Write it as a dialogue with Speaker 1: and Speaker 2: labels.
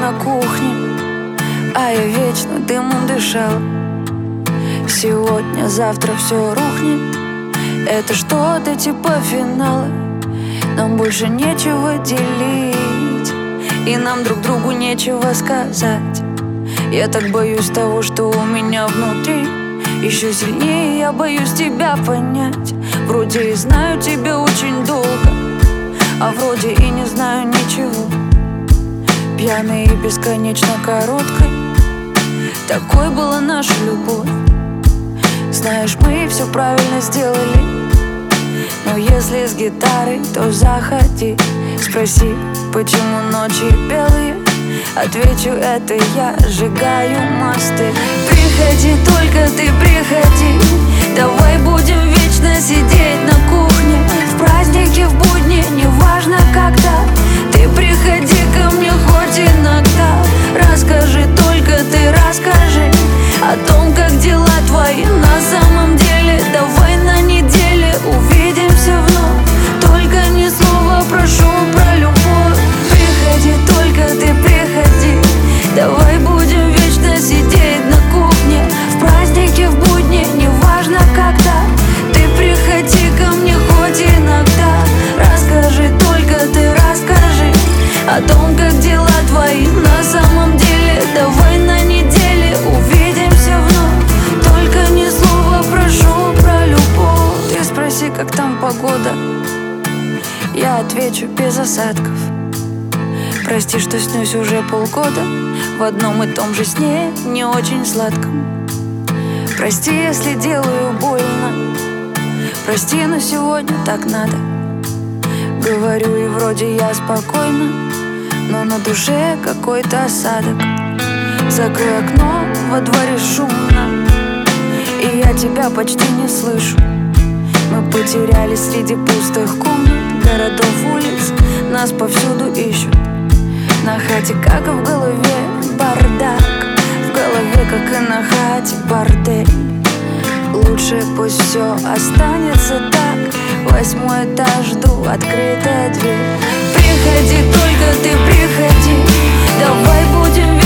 Speaker 1: на кухне, а я вечно дымом дышала. Сегодня, завтра все рухнет. Это что-то типа финала. Нам больше нечего делить, и нам друг другу нечего сказать. Я так боюсь того, что у меня внутри. Еще сильнее я боюсь тебя понять. Вроде и знаю тебя очень долго, а вроде и не знаю ничего. Пьяной и бесконечно короткой, такой была наша любовь. Знаешь, мы все правильно сделали, но если с гитарой, то заходи. Спроси, почему ночи белые. Отвечу, это я сжигаю мосты. Приходи, только ты приходи. Давай будем вечно сидеть на кухне. В праздники, в будни, неважно когда. Ты приходи ко мне хоть иногда. Расскажи, только ты расскажи о том, как дела твои на самом деле. Давай на неделе увидимся вновь. Только ни слова прошу про любовь. Приходи, только ты приходи. Давай будем вечно сидеть на кухне. В праздники, в будни, неважно когда. Ты приходи ко мне хоть иногда. Расскажи, только ты расскажи о том, как дела твои на самом деле. Давай на неделе увидимся вновь. Только ни слова прошу про любовь. Ты спроси, как там погода. Я отвечу, без осадков. Прости, что снюсь уже полгода в одном и том же сне, не очень сладком. Прости, если делаю больно. Прости, но сегодня так надо. Говорю, и вроде я спокойна, но на душе какой-то осадок. Закрой окно, во дворе шумно, и я тебя почти не слышу. Мы потерялись среди пустых комнат, городов, улиц. Нас повсюду ищут. На хате, как и в голове, бардак. В голове, как и на хате, бордель. Лучше пусть все останется так. 8-й этаж, жду, открытая дверь. Приходи, только ты приходи. Давай будем